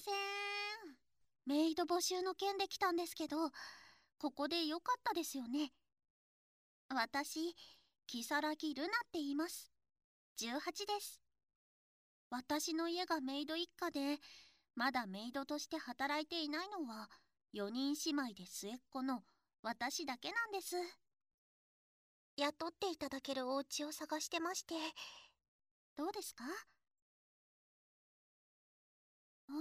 せん。メイド募集の件で来たんですけど、ここでよかったですよね。私、如月ルナって言います。18です。私の家がメイド一家で、まだメイドとして働いていないのは4人姉妹で末っ子の私だけなんです。雇っていただけるお家を探してまして、どうですか？あ、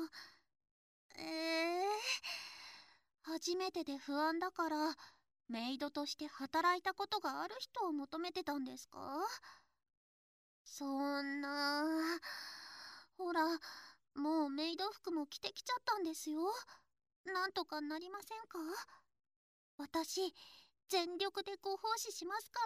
初めてで不安だから、メイドとして働いたことがある人を求めてたんですか？そんな。ほら、もうメイド服も着てきちゃったんですよ。なんとかなりませんか？私、全力でご奉仕しますから。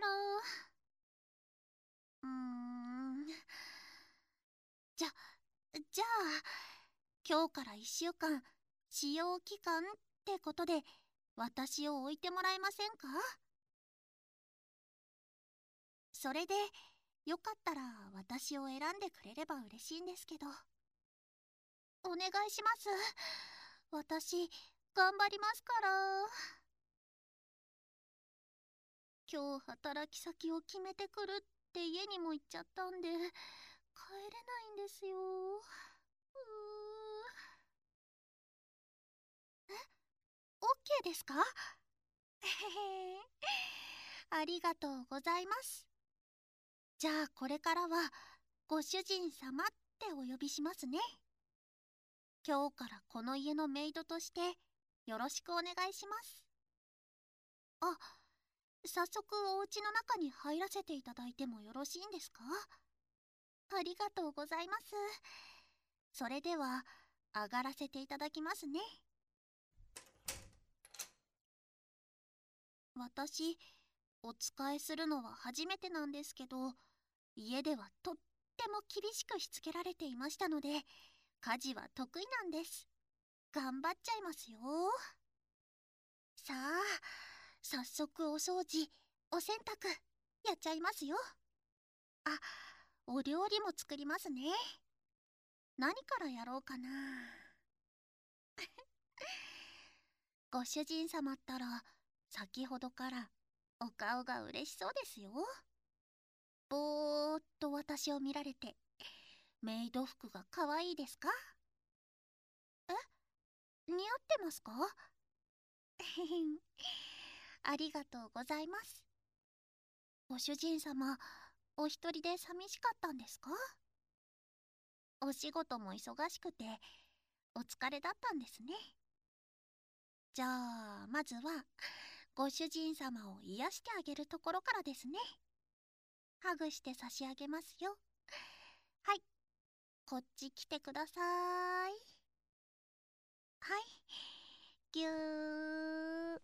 うーん。じゃ、じゃあ、今日から1週間、使用期間ってことで、私を置いてもらえませんか？それで、よかったら私を選んでくれれば嬉しいんですけど。お願いします。私、頑張りますから。今日働き先を決めてくるって家にも行っちゃったんで、帰れないんですよ。OK ですか？へへへ。ありがとうございます。じゃあこれからはご主人様ってお呼びしますね。今日からこの家のメイドとしてよろしくお願いします。あ、早速お家の中に入らせていただいてもよろしいんですか？ありがとうございます。それでは上がらせていただきますね。私、お仕えするのは初めてなんですけど、家ではとっても厳しくしつけられていましたので、家事は得意なんです。頑張っちゃいますよ。さあ、早速お掃除、お洗濯、やっちゃいますよ。あ、お料理も作りますね。何からやろうかな。ご主人様ったら、先ほどからお顔が嬉しそうですよ。ぼーっと私を見られて、メイド服が可愛いですか？え、似合ってますか？ありがとうございます。ご主人様、お一人で寂しかったんですか？お仕事も忙しくて、お疲れだったんですね。じゃあ、まずは、ご主人様を癒してあげるところからですね。ハグして差し上げますよ。はい、こっち来てください。はい、ぎゅー。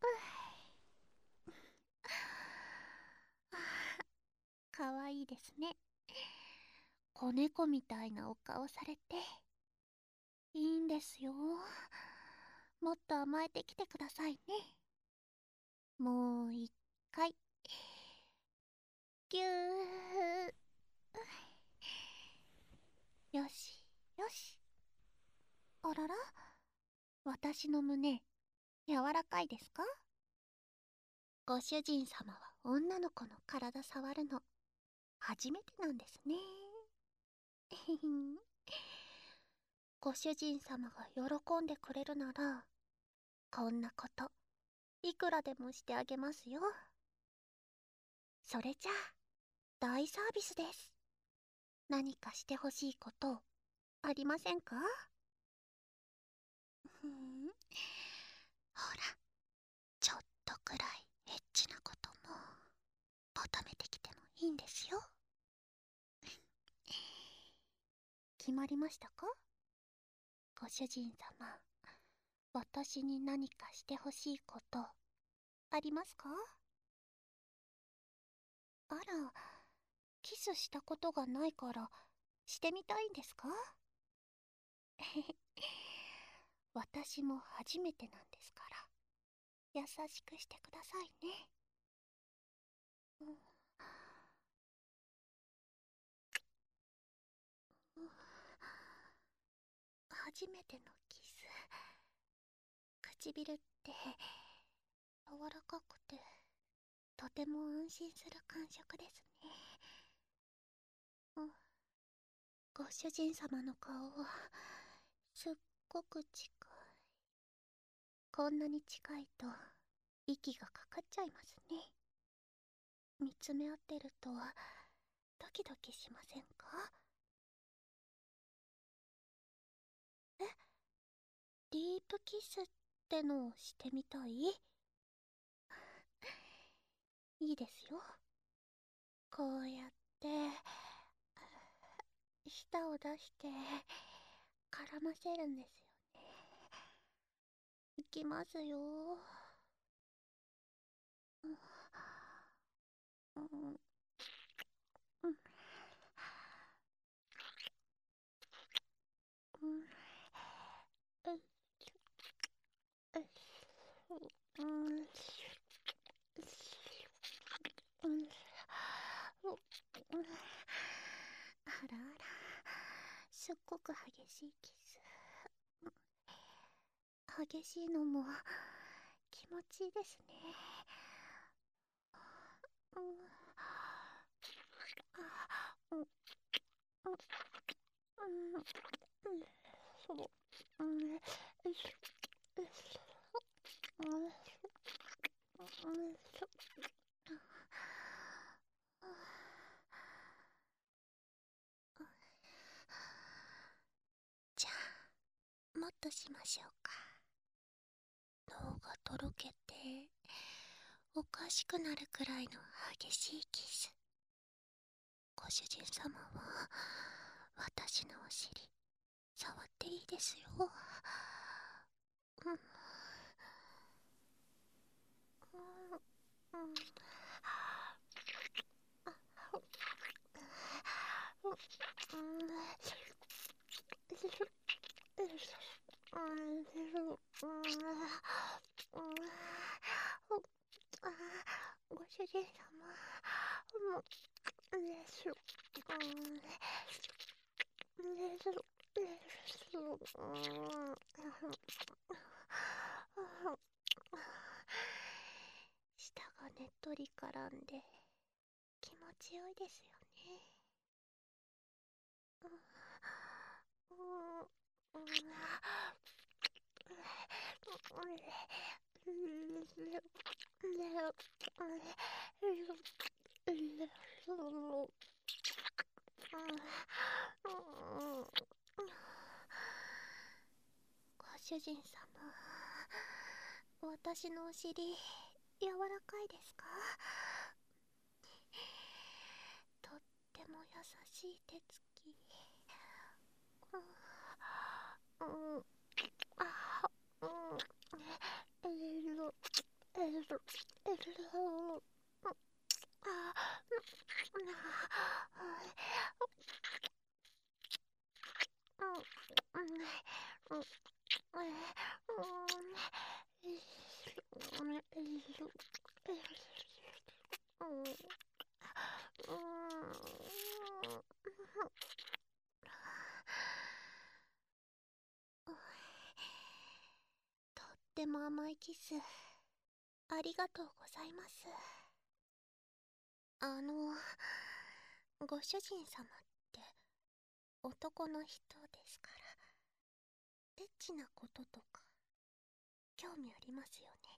かわいいですね。子猫みたいなお顔されて。いいんですよ。もっと甘えてきてくださいね。もう一回。ぎゅー。よし、よし。あらら、私の胸、柔らかいですか？ご主人様は女の子の体触るの、初めてなんですね。ご主人様が喜んでくれるなら、こんなこと、いくらでもしてあげますよ。それじゃあ、大サービスです。何かしてほしいことありませんか？ふん、ほら、ちょっとくらいエッチなことも求めてきてもいいんですよ。決まりましたか？ご主人様、私に何かしてほしいことありますか？あら、キスしたことがないからしてみたいんですか？私も初めてなんですから、優しくしてくださいね。うん、 初めてのキス。唇って柔らかくてとても安心する感触ですね。ご主人様の顔はすっごく近い。こんなに近いと息がかかっちゃいますね。見つめ合ってるとドキドキしませんか？え、ディープキスってのをしてみたい？いいですよ。こうやって舌を出して絡ませるんですよね。いきますよ。うんうんうんうんうんあらあら、すっごく激しいキス。激しいのも気持ちいいですね。うん、うん、うん、うん、そう、うん、よいしょ、よいしょ、よいしょ、よいしょ。じゃあ、もっとしましょうか。脳がとろけておかしくなるくらいの激しいキス。ご主人様は私のお尻触っていいですよ。うん、うん、うん、ご主人様、です。舌がねっとり絡んで気持ちよいですよね。ご主人様、私のお尻柔らかいですか？とっても優しい手つき。うん、あ、うん、とっても甘いキスありがとうございます。ご主人様って男の人ですから、エッチなこととか興味ありますよね。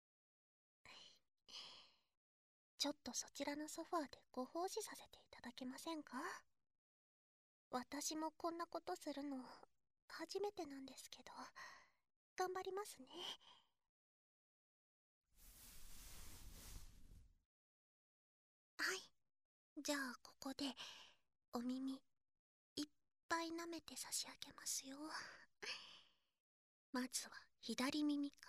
ちょっとそちらのソファーでご奉仕させていただけませんか？私もこんなことするの初めてなんですけど、頑張りますね。はい、じゃあここでお耳いっぱい舐めて差し上げますよ。まずは左耳から。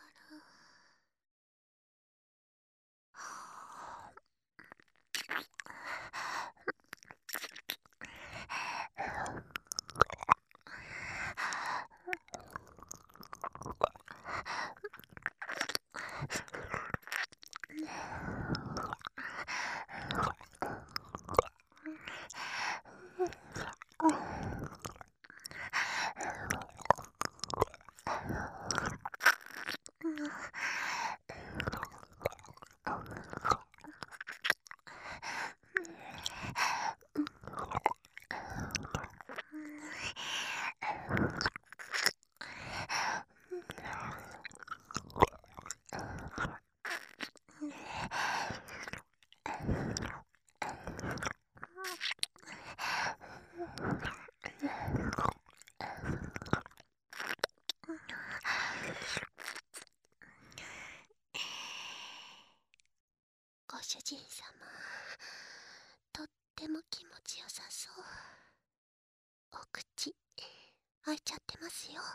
ご主人様、とっても気持ちよさそう。お口開いちゃってますよ。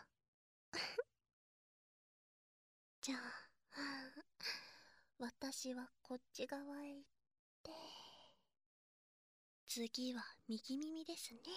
じゃあ私はこっち側へ行って、次は右耳ですね。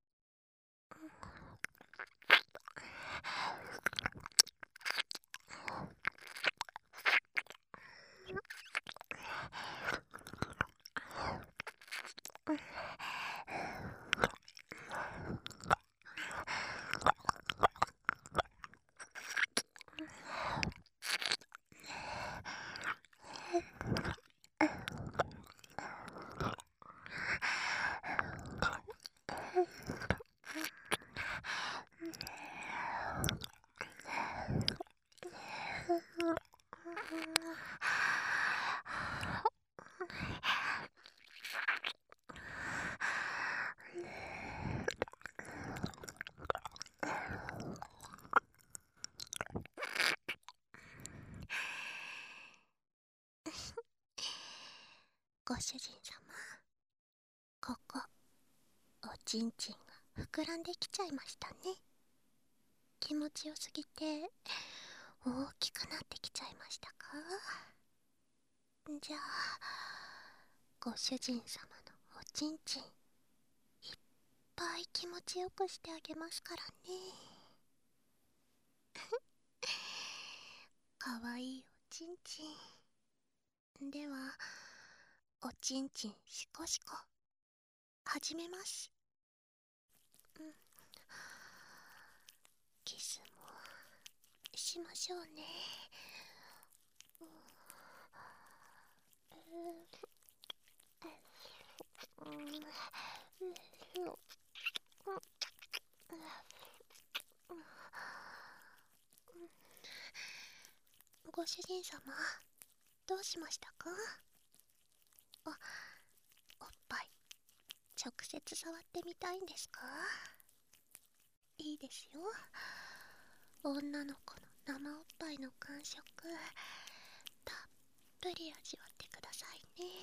ご主人様、ここおちんちんが膨らんできちゃいましたね。気持ちよすぎて大きくなってきちゃいましたか？じゃあご主人様のおちんちんいっぱい気持ちよくしてあげますからね。かわいいおちんちんでは、おちんちんしこしこ始めます。キスもしましょうね。ご主人様、どうしましたか？おっぱい直接触ってみたいんですか？いいですよ。女の子の生おっぱいの感触たっぷり味わってくださいね。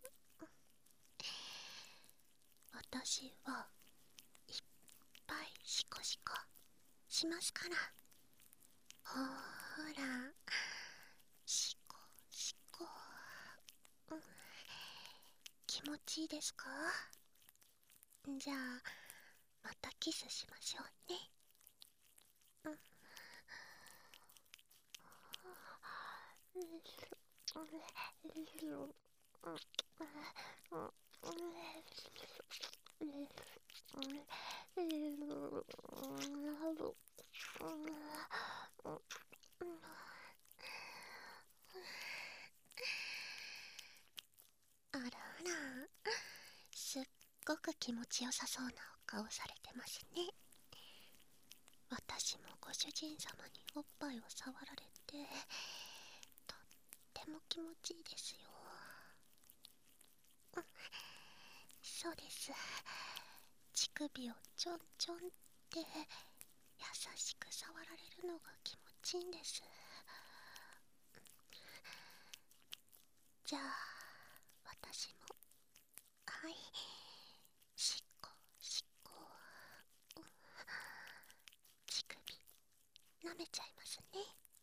私はいっぱいシコシコしますから。ほーら、シコシコ、気持ちいいですか？じゃあまたキスしましょうね。あらあら、すっごく気持ちよさそうなお顔されてますね。私もご主人様におっぱいを触られてとっても気持ちいいですよ。そうです。乳首をちょんちょんって優しく触られるのが気持ちいいんです。じゃあ私も、はい、しっこしっこ、乳首舐めちゃいますね。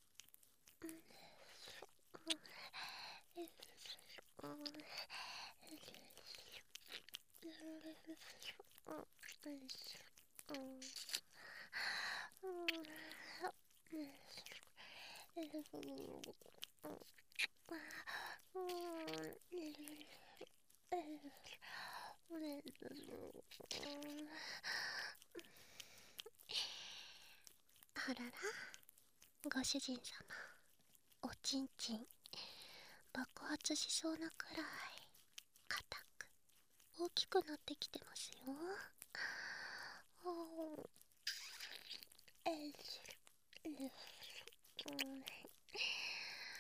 あらら、ご主人様、おちんちん爆発しそうなくらい硬く大きくなってきてますよ。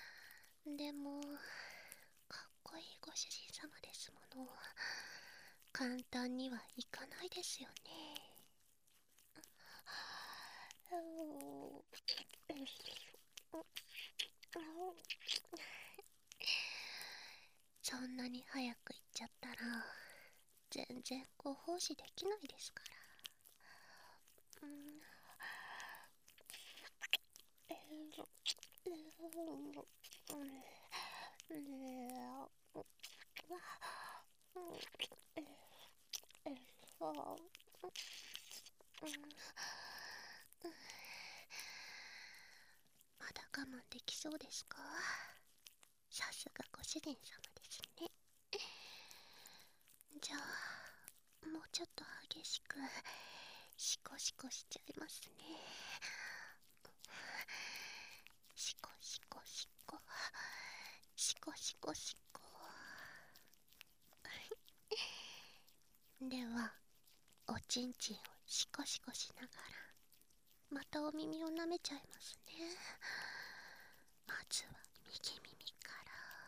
でもかっこいいご主人様ですもの。 簡単にはいかないですよね。そんなに早く行っちゃったら全然ご奉仕できないですから。まだ我慢できそうですか？さすがご主人様ですね。じゃあもうちょっと激しくシコシコしちゃいますね。シコシコシコシコシコシコ。ではおちんちんをシコシコしながらまたお耳を舐めちゃいますね。まずは右耳から。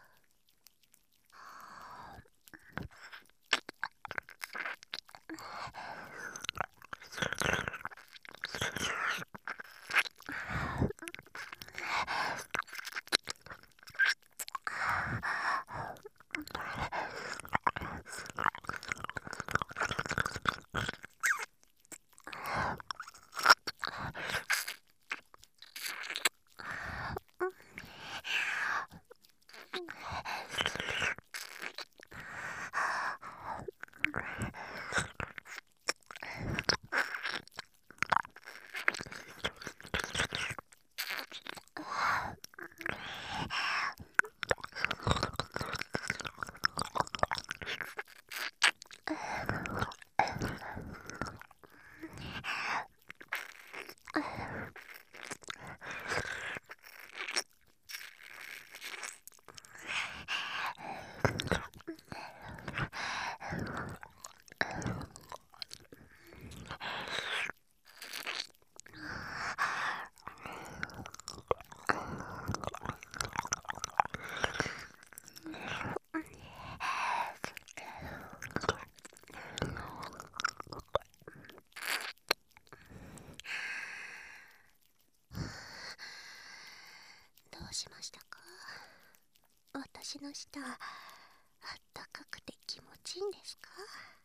どうしましたか？私の舌あったかくて気持ちいいんですか？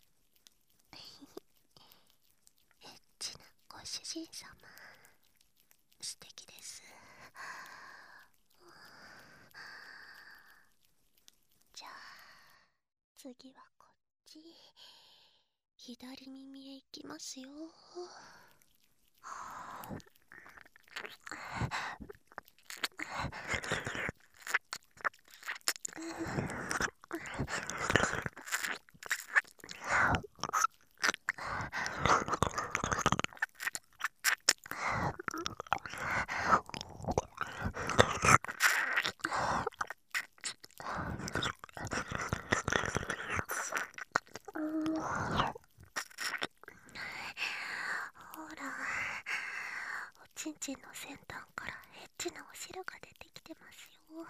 エッチなご主人様、素敵です。じゃあ次はこっち、左耳へ行きますよ。ほら、おちんちんの先端からエッチなお汁が出てきてますよ。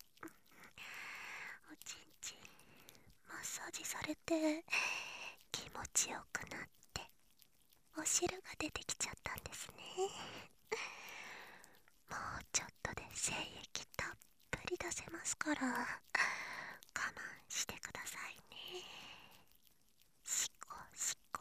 おちんちんマッサージされて気持ちよくなってお汁が出てきちゃったんですね。もうちょっとで精液たっぷり出せますから我慢してくださいね。シコシコ。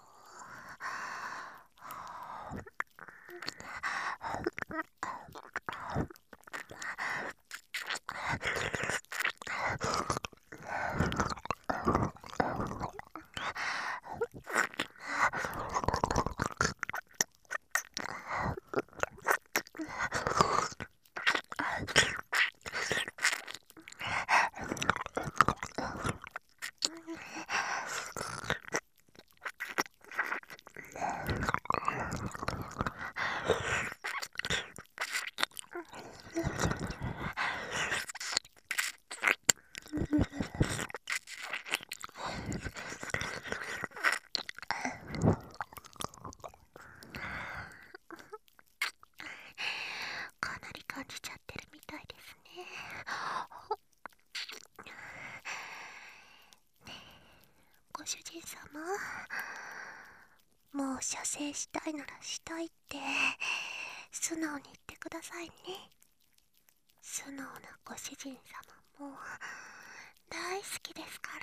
射精したいならしたいって素直に言ってくださいね。素直なご主人様も大好きですから。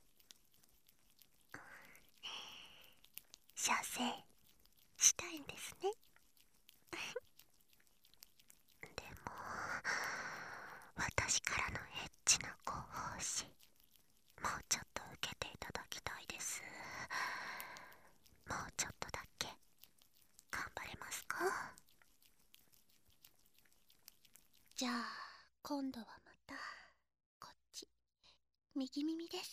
射精したいんですね。でも私からのエッチなご奉仕、もうちょっと受けていただきたいです。もうちょっとだけ頑張れますか？ じゃあ今度はまたこっち右耳です。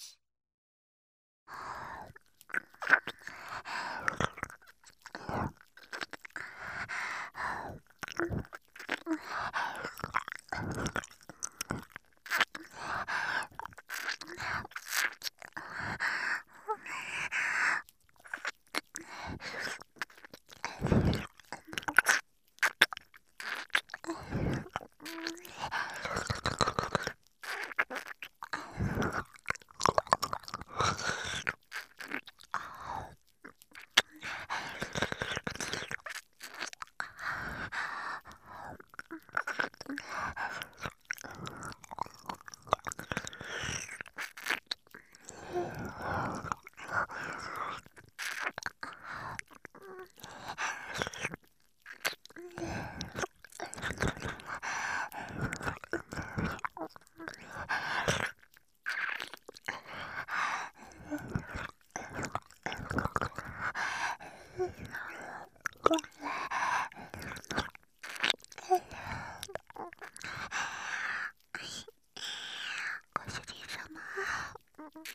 ご主人様、もう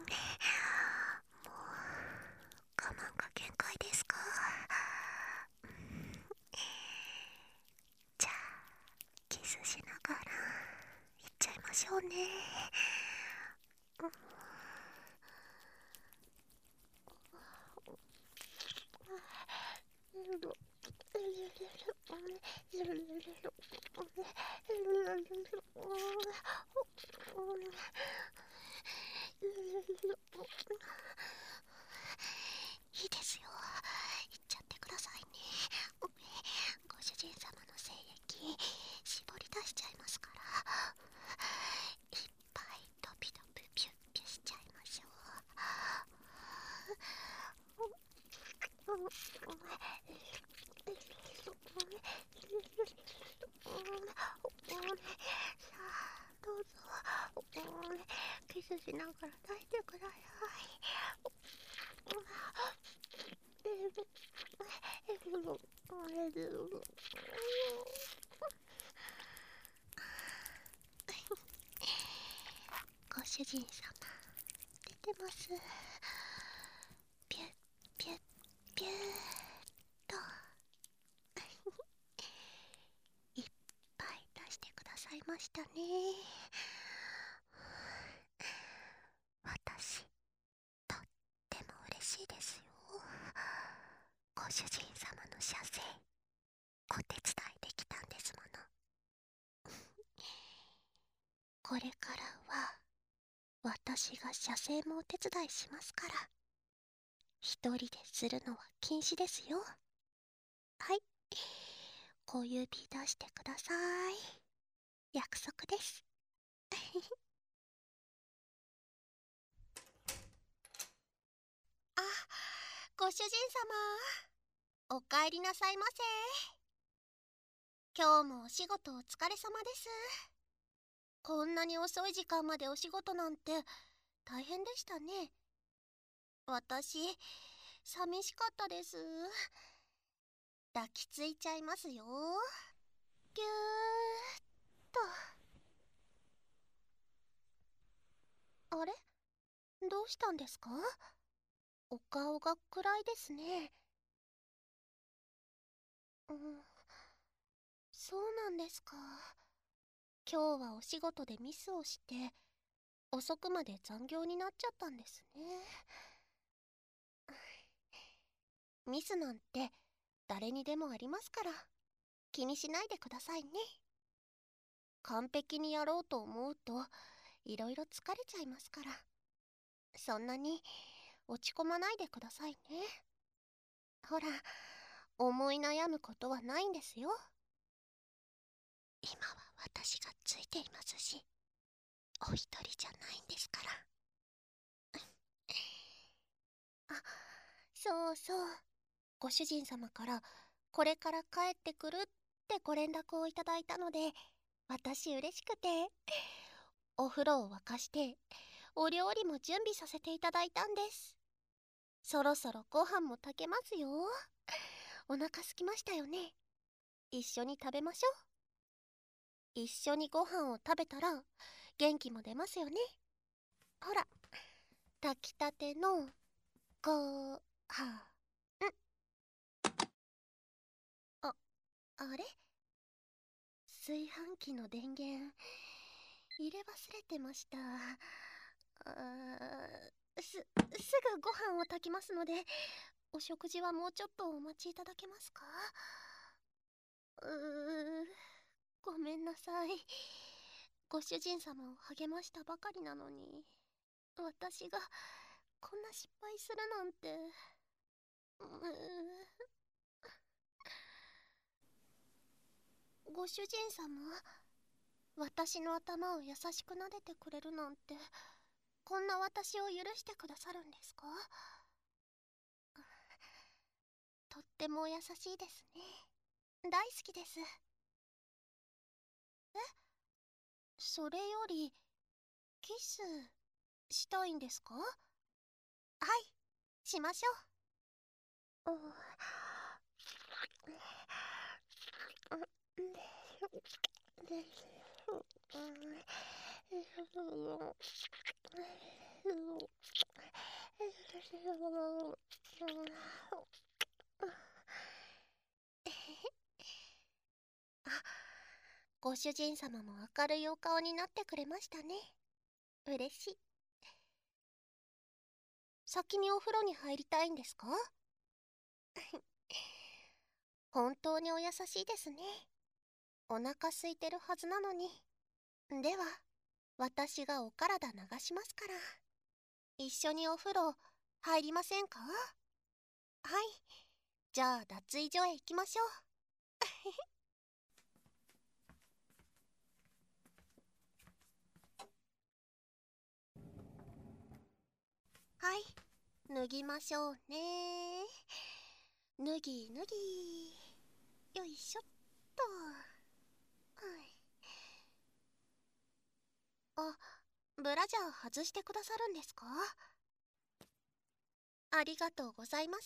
我慢が限界ですか？じゃあキスしながらいっちゃいましょうね。いいですよ、いっちゃってくださいね。ご主人様の精液絞り出しちゃいますから、いっぱいドピドピピュッピュしちゃいましょう。さあどうぞ、キスしながら出してください。ご主人様出てます。ピュッピュッピューっといっぱい出してくださいましたね。私とっても嬉しいですよ。ご主人様の射精お手伝いできたんですもの。これからは私が射精もお手伝いしますから、一人でするのは禁止ですよ。はい、小指出してください。約束です。あ、ご主人様、お帰りなさいませ。今日もお仕事お疲れ様です。こんなに遅い時間までお仕事なんて大変でしたね。私、寂しかったです。抱きついちゃいますよ。ぎゅーっと。あれ、どうしたんですか？お顔が暗いですね。うん、そうなんですか。今日はお仕事でミスをして遅くまで残業になっちゃったんですね。ミスなんて誰にでもありますから気にしないでくださいね。完璧にやろうと思うといろいろ疲れちゃいますから、そんなに落ち込まないでくださいね。 ほら、思い悩むことはないんですよ。今は私がついていますし、お一人じゃないんですから。あ、そうそう。ご主人様からこれから帰ってくるってご連絡をいただいたので、私嬉しくて、お風呂を沸かして、お料理も準備させていただいたんです。そろそろご飯も炊けますよ。お腹空きましたよね。一緒に食べましょう。一緒にご飯を食べたら元気も出ますよね。ほら、炊きたてのご飯。あ、あれ、炊飯器の電源入れ忘れてました。すぐご飯を炊きますので、お食事はもうちょっとお待ちいただけますか？ごめんなさい。ご主人様を励ましたばかりなのに、私がこんな失敗するなんて。ご主人様、私の頭を優しく撫でてくれるなんて、こんな私を許してくださるんですか？とっても優しいですね。大好きです。それより、キスしたいんですか？はい、しましょう。あ、ご主人様も明るいお顔になってくれましたね。嬉しい。先にお風呂に入りたいんですか？本当にお優しいですね。お腹空いてるはずなのに。では、私がお体流しますから。一緒にお風呂入りませんか？はい。じゃあ脱衣所へ行きましょう。はい。脱ぎましょうね。脱ぎ脱ぎ。よいしょっと。はい。あ、ブラジャー外してくださるんですか？ありがとうございます。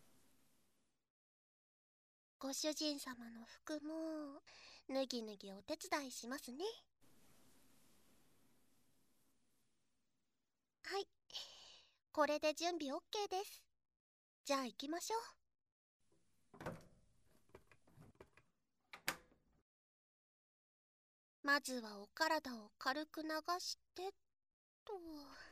ご主人様の服も脱ぎ脱ぎお手伝いしますね。はい。これで準備 OK です。じゃあ行きましょう。まずはお体を軽く流してと。は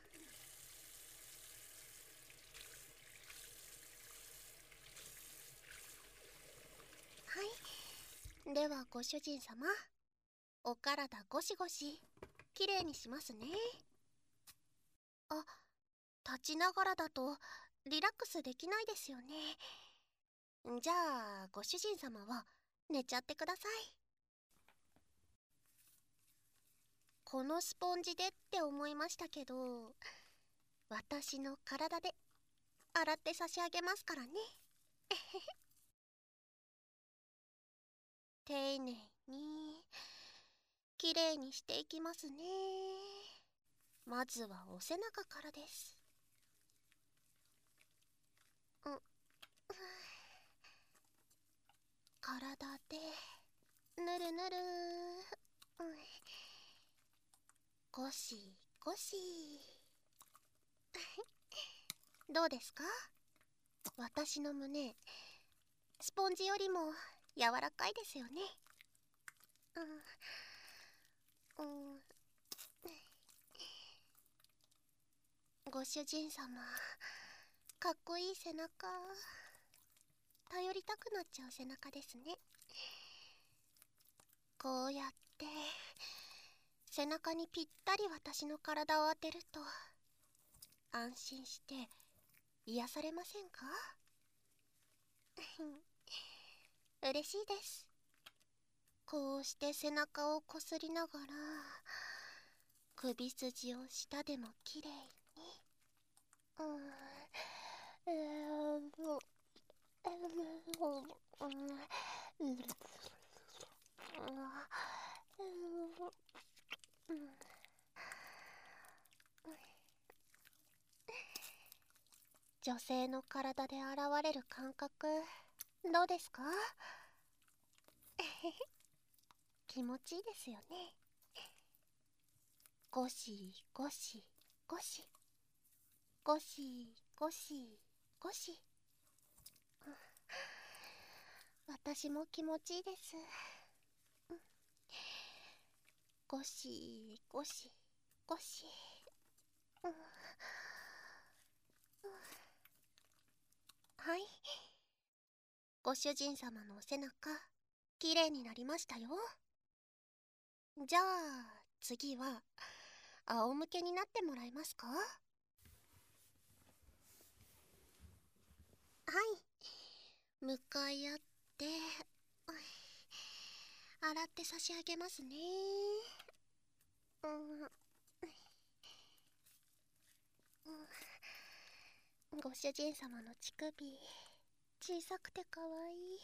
い。ではご主人様、お体ゴシゴシきれいにしますね。あ、立ちながらだとリラックスできないですよね。じゃあご主人様は寝ちゃってください。このスポンジでって思いましたけど、私の体で洗って差し上げますからね。丁寧にきれいにしていきますね。まずはお背中からです。体でぬるぬる、ゴシゴシ。どうですか？私の胸、スポンジよりも柔らかいですよね。ご主人様、かっこいい背中、頼りたくなっちゃう背中ですね。こうやって背中にぴったり私の体を当てると安心して癒されませんか？ 嬉しいです。こうして背中をこすりながら首筋を下でもきれいに。女性の体で現れる感覚、どうですか？気持ちいいですよね。ゴシゴシゴシゴシゴシゴシ。私も気持ちいいです。ゴシゴシゴシ。はい、ご主人様のお背中きれいになりましたよ。じゃあ次は仰向けになってもらえますか？はい、向かい合って洗って差し上げますね。ご主人様の乳首小さくてかわいい。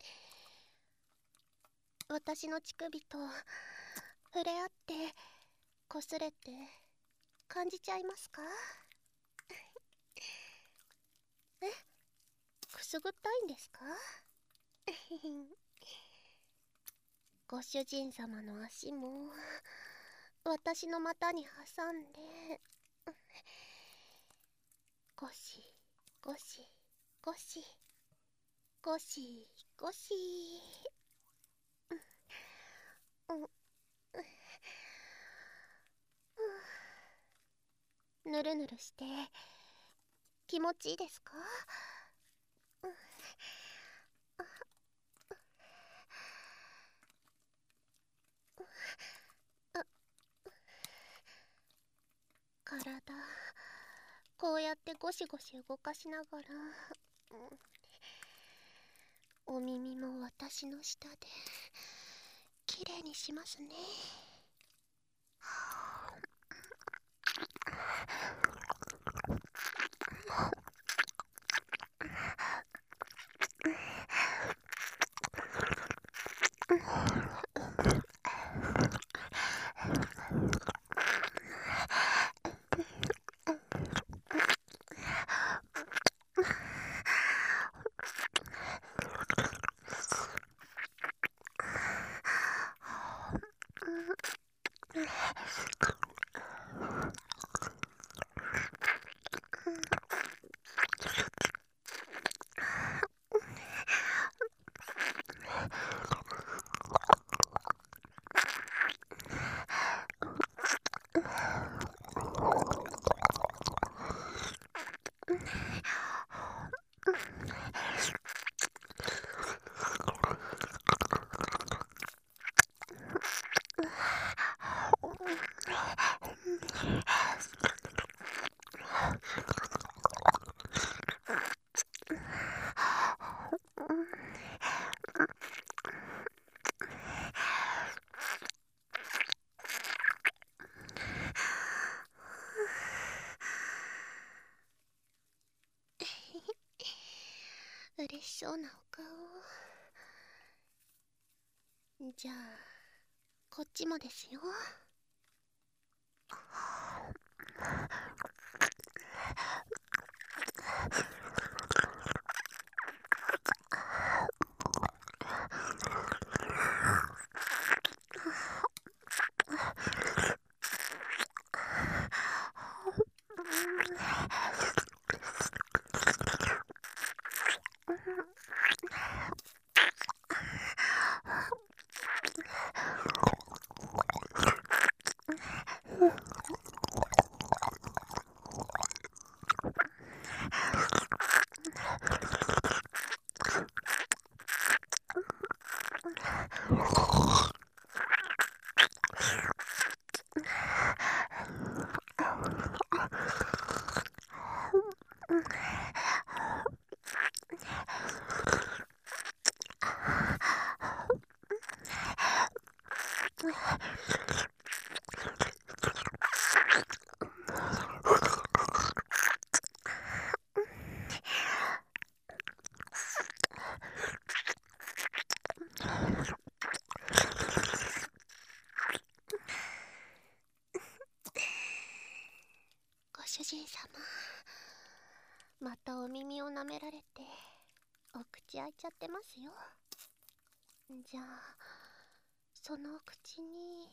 私の乳首と触れ合ってこすれて感じちゃいますか？え、くすぐったいんですか？ご主人様の足も私の股に挟んでゴシゴシゴシゴシゴシ。ぬるぬるして気持ちいいですか？体こうやってゴシゴシ動かしながら、お耳も私の下できれいにしますね。嬉しそうなお顔。じゃあこっちもですよ。 を舐められてお口開いちゃってますよ。じゃあそのお口に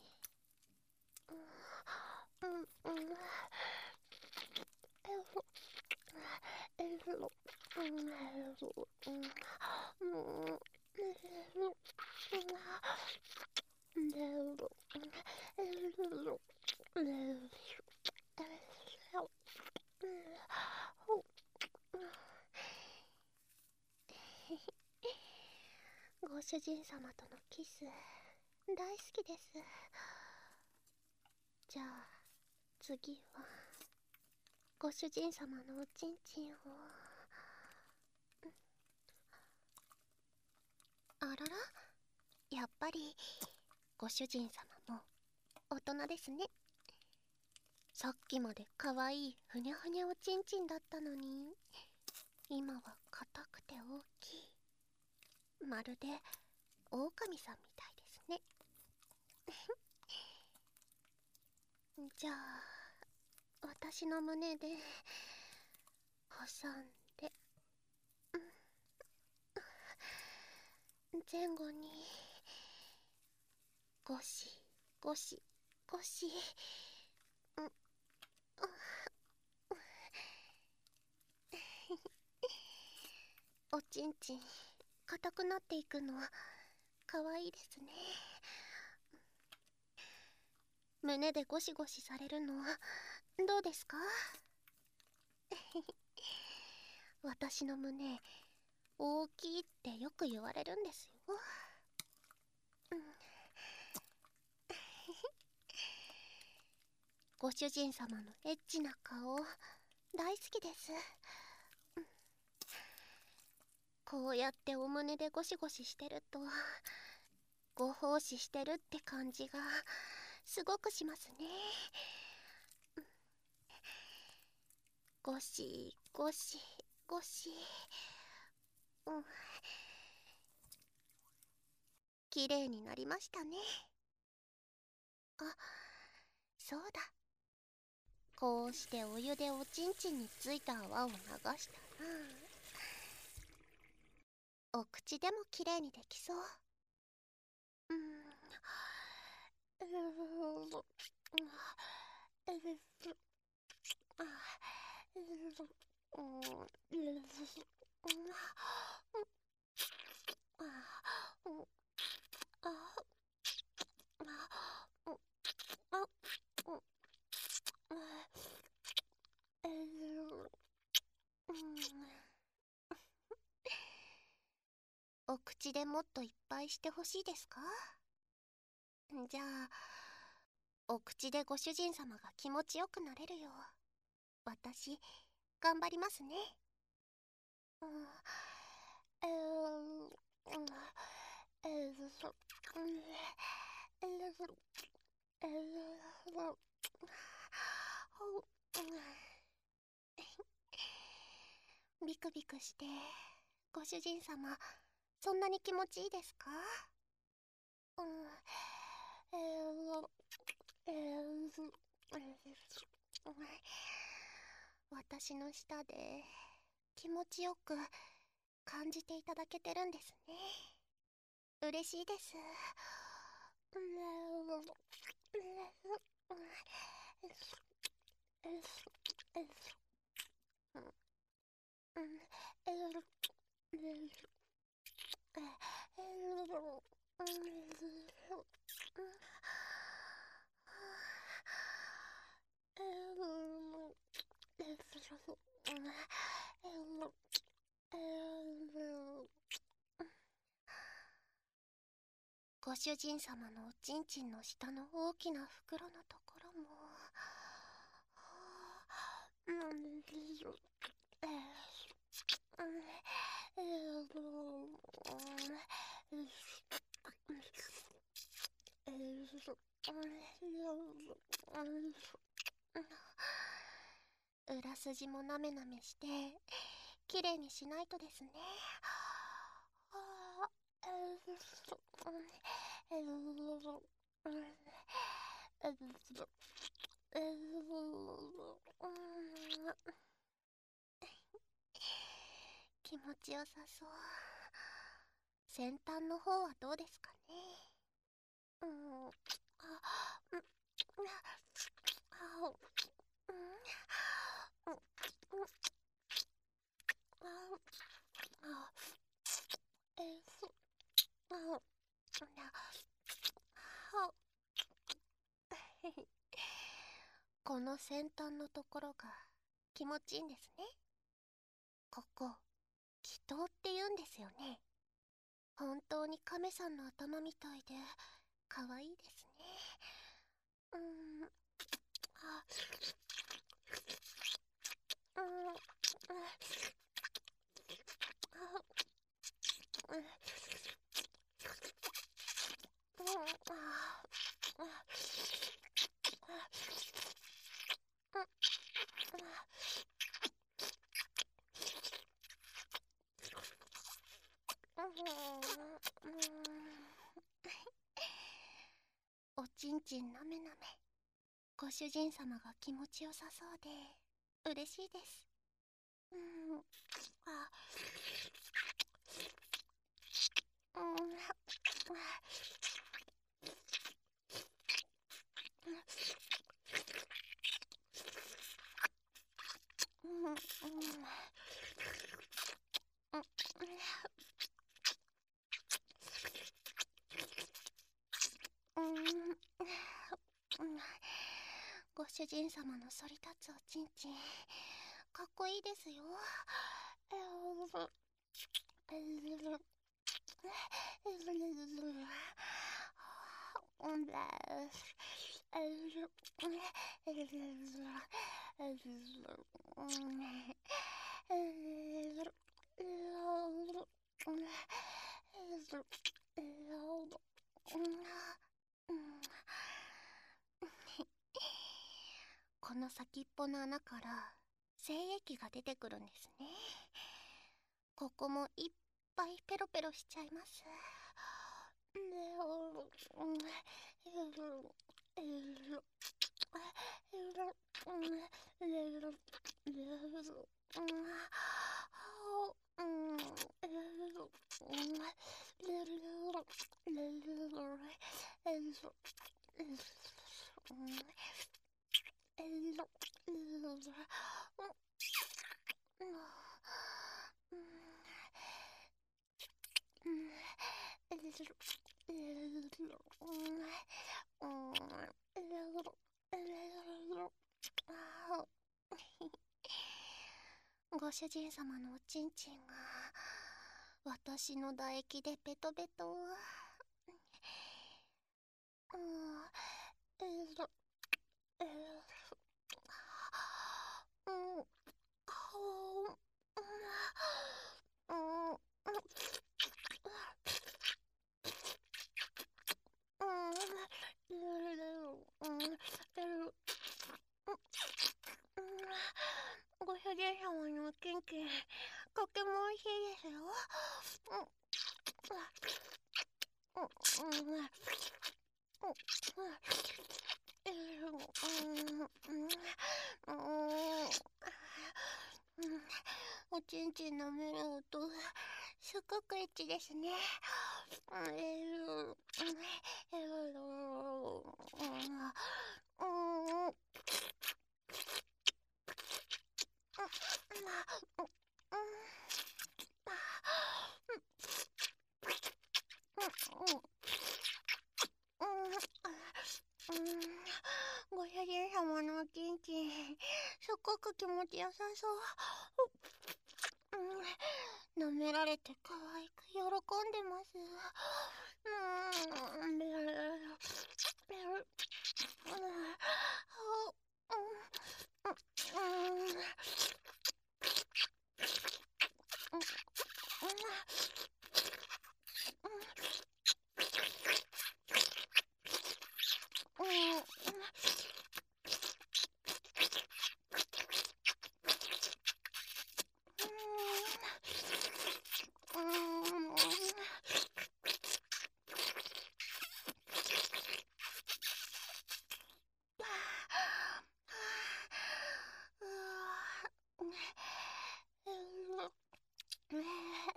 ご主人様とのキス大好きです。じゃあ次はご主人様のおちんちんを。あらら、やっぱりご主人様も大人ですね。さっきまでかわいいふにゃふにゃおちんちんだったのに、今は硬くて大きい、まるで狼さんみたいですね。じゃあ私の胸で挟んで、前後にゴシゴシゴシ、おちんちん硬くなっていくのかわいいですね。胸でゴシゴシされるのどうですか？私の胸大きいってよく言われるんですよ。ご主人様のエッチな顔大好きです。こうやってお胸でゴシゴシしてるとご奉仕してるって感じがすごくしますね。ゴシゴシゴシ、綺麗になりましたね。あ、そうだ、こうしてお湯でおちんちんについた泡を流したらお口でも綺麗にできそう。お口でもっといっぱいしてほしいですか？じゃあお口でご主人様が気持ちよくなれるよう私頑張りますね。ビクビクしてご主人様そんなに気持ちいいですか？私の舌で気持ちよく感じていただけてるんですね。嬉しいです。ご主人様のおちんちんの下の大きな袋のところも裏筋もなめなめしてきれいにしないとですね。 気持ちよさそう。先端の方はどうですかね。うん、あ、うん、あ、うん、うん、あ、あ、この先端のところが気持ちいいんですね。ここ、祈祷って言うんですよね。本当に亀さんの頭みたいで可愛いですね。うーん、あ、うーん、あ、おちんちんなめなめ、ご主人様が気持ちよさそうで嬉しいです。あ、ご主人様の反り立つおちんちん、かっこいいですよ。この先っぽの穴から精液が出てくるんですね。ここもいっぱいペロペロしちゃいます。ご主人様のおちんちんが私の唾液でベトベト。ご主人様のおちんちん、とても美味しいですよ。おちんちん舐める音、すごくエッチですね。ご主人様のおちんちん、すっごく気持ちよさそう。舐められて可愛く喜んでます。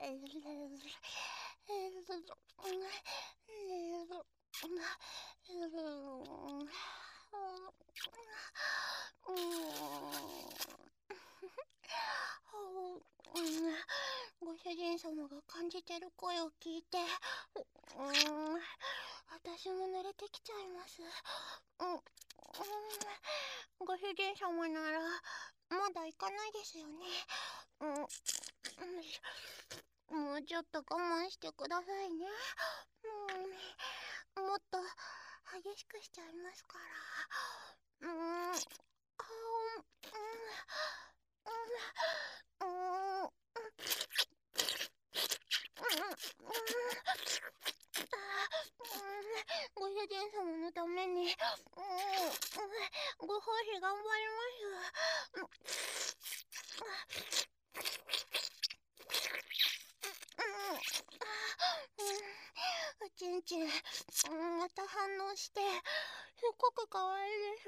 ご主人様が感じてる声を聞いて、私も濡れてきちゃいます。ご主人様ならまだ行かないですよね。もうちょっと我慢してくださいね。もっと激しくしちゃいますから。ご主人様のために、ご奉仕頑張ります。おちんちん、また反応して、すっごく可愛いです。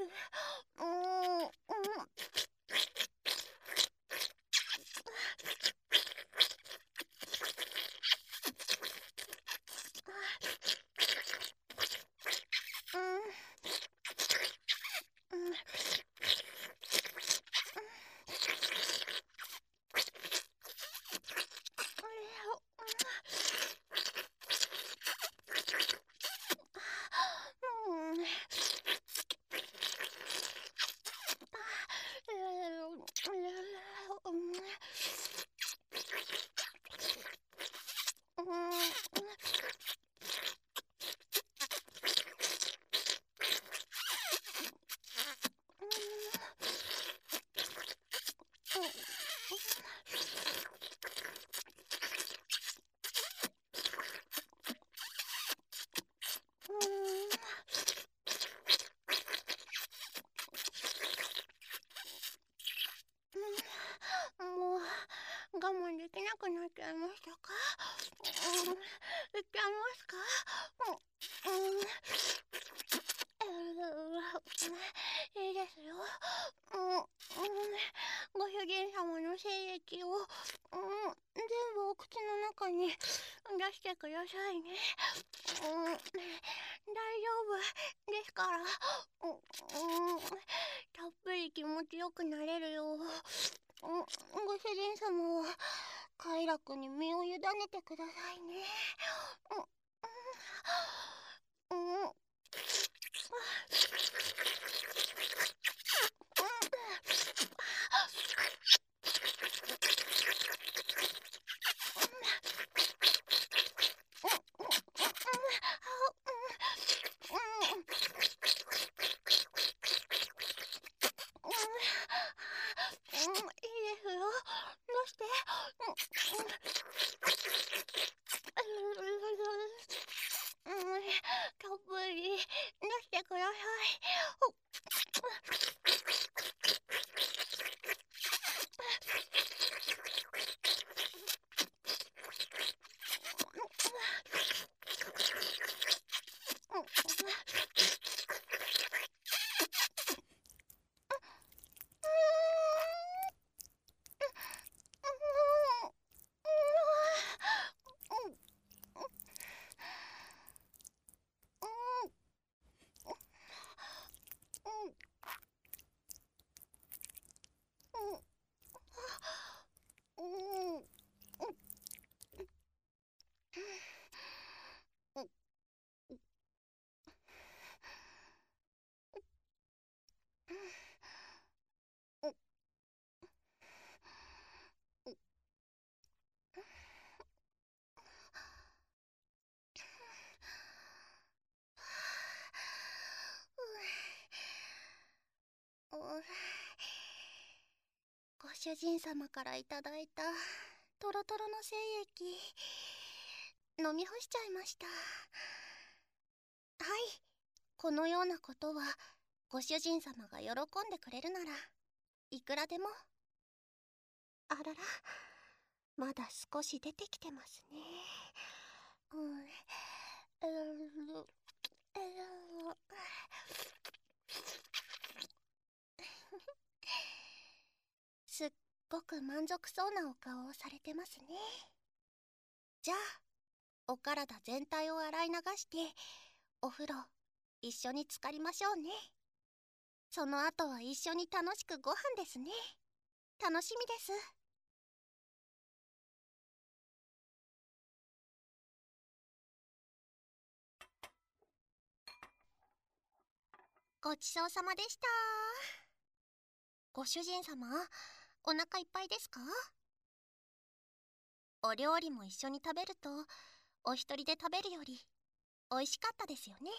もう我慢できなくなっちゃいましたか？行っちゃいますか？いいですよ。ご主人様の精液を全部お口の中に出してくださいね。大丈夫ですから。たっぷり気持ちよくなれるよう、ご主人様は快楽に身を委ねてくださいね。いいですよ。どうして？たっぷり出してください。ご主人様からいただいたトロトロの精液飲み干しちゃいました。はい、このようなことはご主人様が喜んでくれるならいくらでも。あらら、まだ少し出てきてますね。すっごく満足そうなお顔をされてますね。 じゃあお体全体を洗い流してお風呂一緒に浸かりましょうね。その後は一緒に楽しくご飯ですね。楽しみです。ごちそうさまでした。ご主人様、お腹いっぱいですか？お料理も一緒に食べるとお一人で食べるより美味しかったですよね。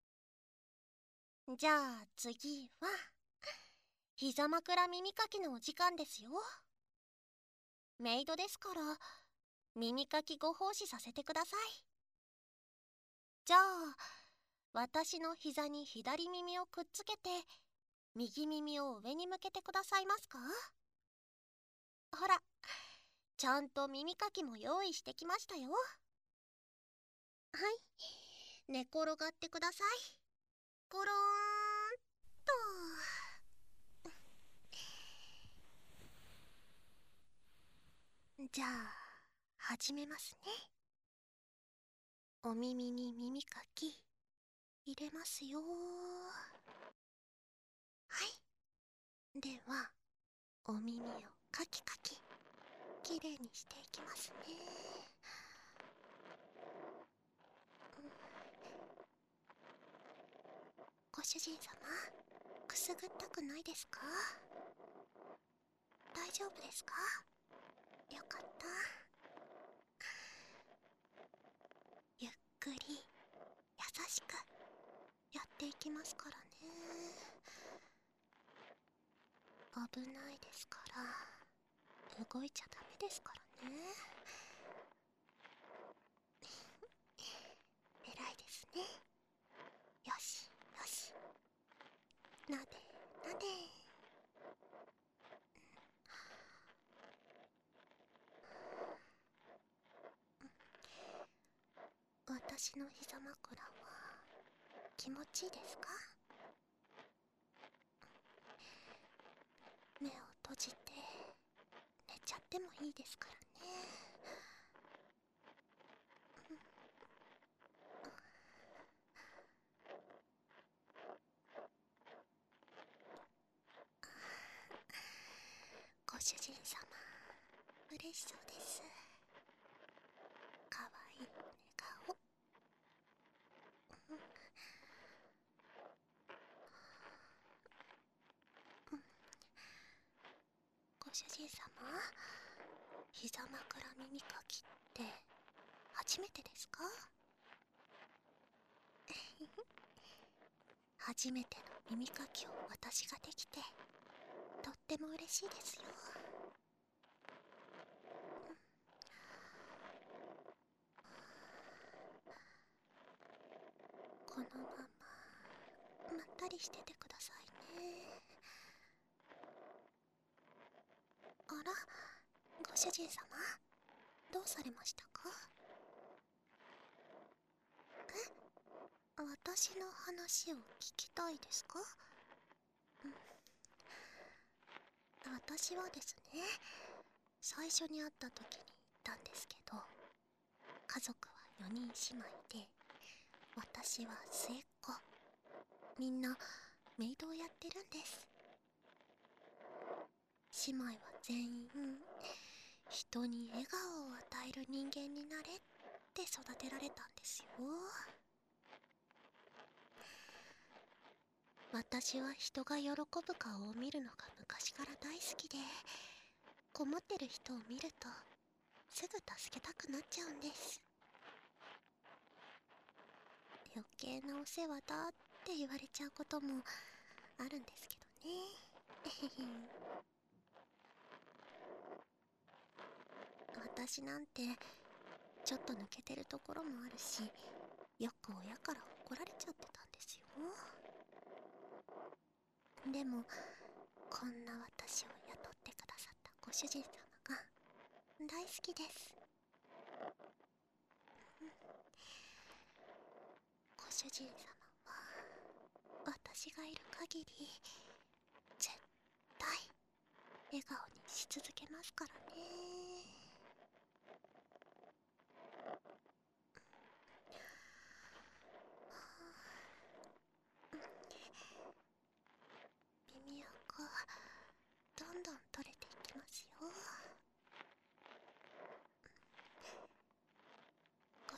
じゃあ次は膝枕耳かきのお時間ですよ。メイドですから耳かきご奉仕させてください。じゃあ私の膝に左耳をくっつけて右耳を上に向けてくださいますか？ほら、ちゃんと耳かきも用意してきましたよ。はい、寝転がってください。コローンと。じゃあ始めますね。お耳に耳かき入れますよ。はい、ではお耳をカキカキきれいにしていきますね。ご主人様、くすぐったくないですか？大丈夫ですか？よかった。ゆっくり優しくやっていきますからね。危ないですから、動いちゃダメですからね。偉いですね。よしよし、なでなで。私の膝枕は気持ちいいですか？目を閉じて寝ちゃってもいいですからね。ご主人様、嬉しそうです。かわいい寝顔。ご主人様、膝枕耳かきって初めてですか？初めての耳かきを私ができてとっても嬉しいですよ。このまままったりしててくださいね。あら、ご主人様、どうされましたか？私の話を聞きたいですか？私はですね、最初に会った時に言ったんですけど、家族は4人姉妹で、私は末っ子。みんなメイドをやってるんです。姉妹は全員人に笑顔を与える人間になれって育てられたんですよ。私は人が喜ぶ顔を見るのが昔から大好きで、困ってる人を見るとすぐ助けたくなっちゃうんです。余計なお世話だって言われちゃうこともあるんですけどね。私なんてちょっと抜けてるところもあるし、よく親から怒られちゃってたんですよ。でもこんな私を雇ってくださったご主人様が大好きです。ご主人様は私がいる限り絶対笑顔にし続けますからね。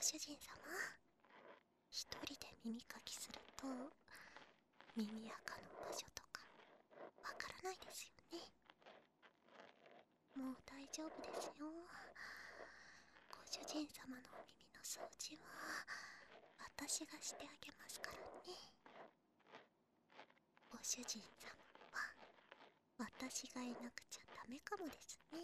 主人様、一人で耳かきすると耳垢の場所とかわからないですよね。もう大丈夫ですよ。ご主人様のお耳の掃除は私がしてあげますからね。ご主人様は私がいなくちゃダメかもですね。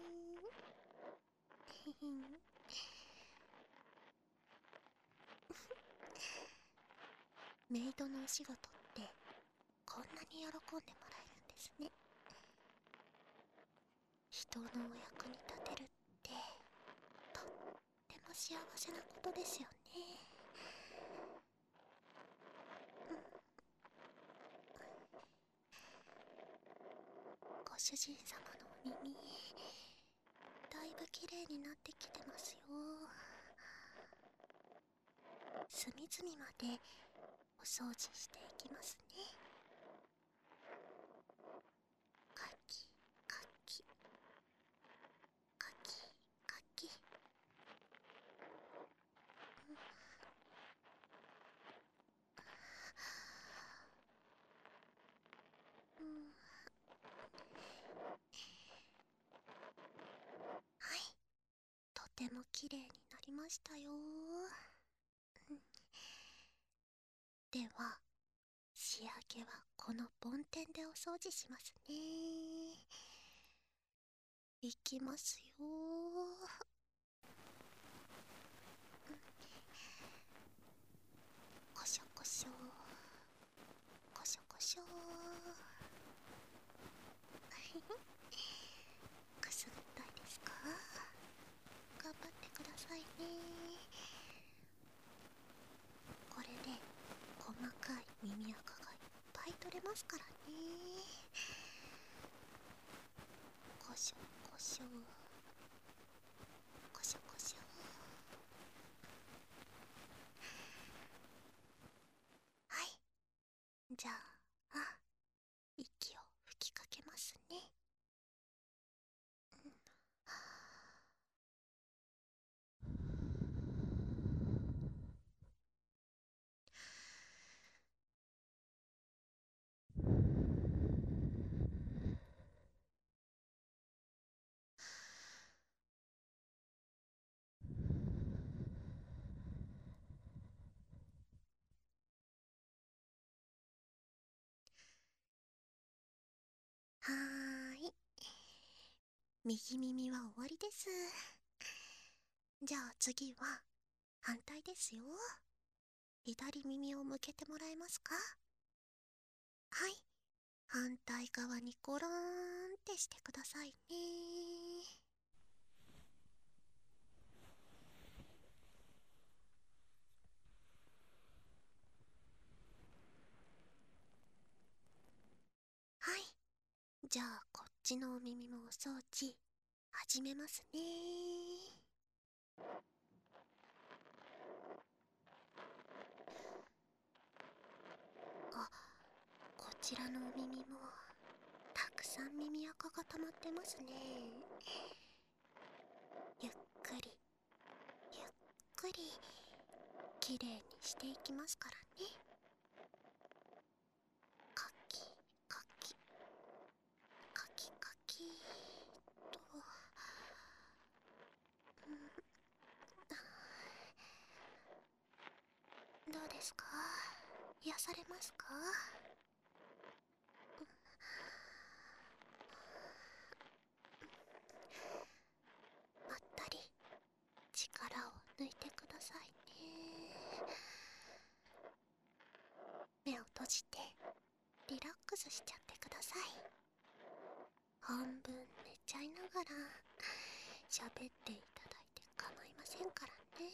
メイドのお仕事ってこんなに喜んでもらえるんですね。人のお役に立てるってとっても幸せなことですよね。ご主人様のお耳、だいぶ綺麗になってきてますよ。隅々までお掃除していきますね。かきかきかきかき、はい、とても綺麗になりましたよ。では仕上げはこの梵天でお掃除しますね。いきますよ。こしょこしょこしょこしょくすぐったいですか？頑張ってくださいね。これで細かい耳垢がいっぱい取れますからね。こしょこしょこしょこしょ。はい、じゃあ息を吹きかけますね。はーい、右耳は終わりです。じゃあ次は反対ですよ。左耳を向けてもらえますか？はい、反対側にゴローンってしてくださいね。はい、じゃあこっちのお耳もお掃除始めますね。あ、こちらのお耳もたくさん耳垢が溜まってますね。ゆっくりゆっくりきれいにしていきますからね。かきかきかきかきと、どうですか？癒されますか？まったり力を抜いてくださいね。目を閉じてリラックスしちゃってください。半分寝ちゃいながら喋っていただいて構いませんからね。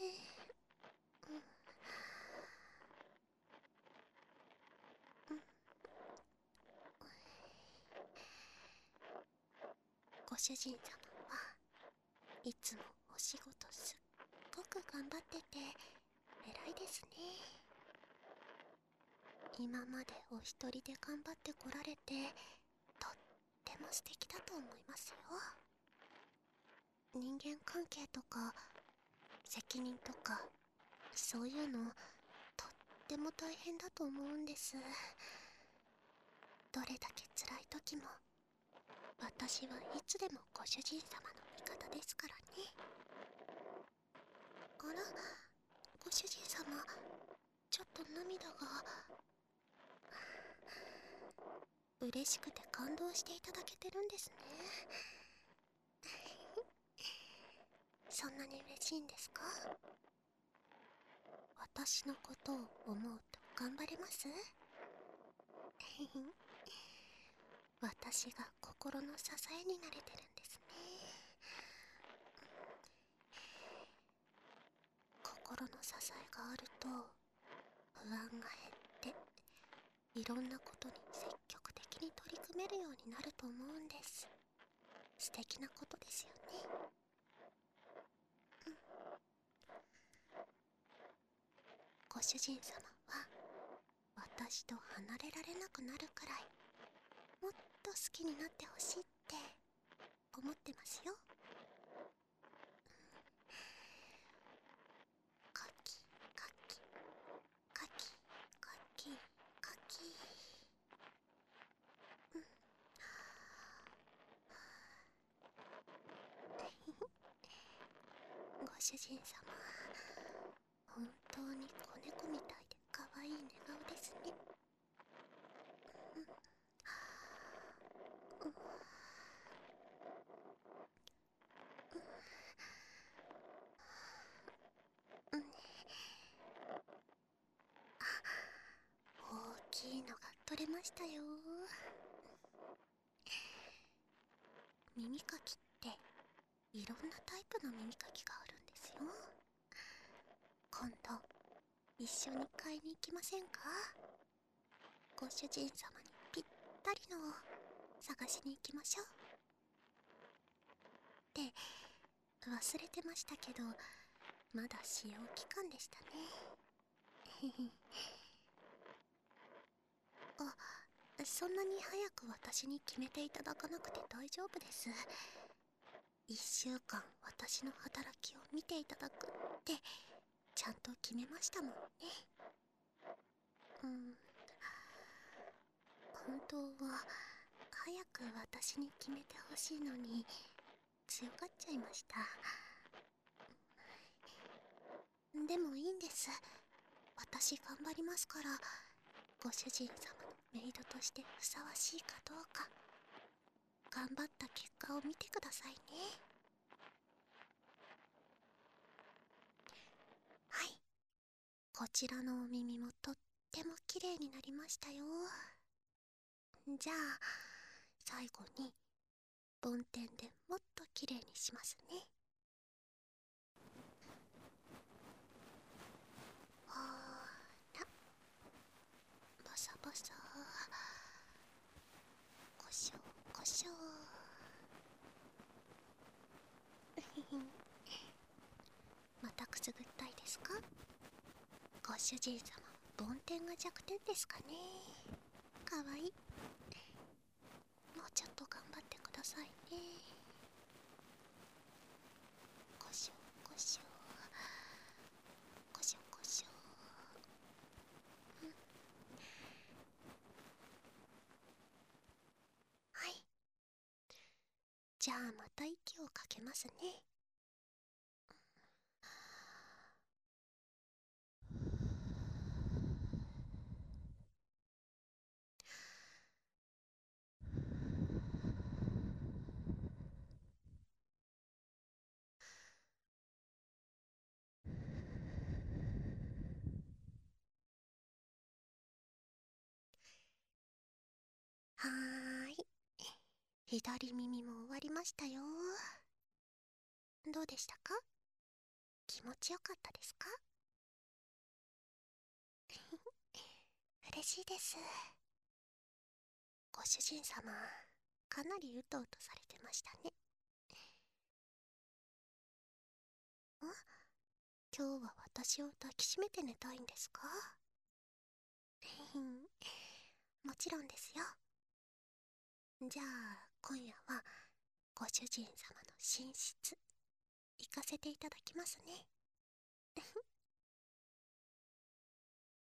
ご主人様はいつもお仕事すっごく頑張ってて偉いですね。今までお一人で頑張ってこられてとっても素敵だと思いますよ。人間関係とか責任とかそういうのとっても大変だと思うんです。どれだけ辛い時も私はいつでもご主人様の味方ですからね。あら、ご主人様、ちょっと涙が。嬉しくて感動していただけてるんですね。そんなに嬉しいんですか？私のことを思うと頑張れます？私が心の支えになれてるんですね。心の支えがあると不安が減って、いろんなことに積極的に取り組めるようになると思うんです。素敵なことですよね。ご主人様は私と離れられなくなるくらいもっと好きになってほしいって思ってますよ。カキカキカキカキカキ。ご主人様、本当に子猫みたいで可愛い寝顔ですね。大きいのが取れましたよ。耳かきっていろんなタイプの耳かきがあるんですよ。今度一緒に買いに行きませんか？ご主人様にぴったりのを探しに行きましょう。って忘れてましたけど、まだ使用期間でしたね。あ、そんなに早く私に決めていただかなくて大丈夫です。1週間私の働きを見ていただくってちゃんと決めましたもんね。本当は早く私に決めてほしいのに強がっちゃいました。でもいいんです。私頑張りますから、ご主人様のメイドとしてふさわしいかどうか頑張った結果を見てくださいね。はい、こちらのお耳もとっても綺麗になりましたよ。じゃあ最後に梵天でもっと綺麗にしますね。ほーら、バサバサ、こしょこしょ。またくすぐったいですか？ご主人様、梵天が弱点ですかね。かわいい。もうちょっと頑張ってくださいね。こしょこしょこしょこしょ。はい、じゃあまた息をかけますね。はーい、左耳も終わりましたよ。どうでしたか？気持ちよかったですか？嬉しいです。ご主人様、かなりうとうとされてましたね。今日は私を抱きしめて寝たいんですか？もちろんですよ。じゃあ今夜はご主人様の寝室行かせていただきますね。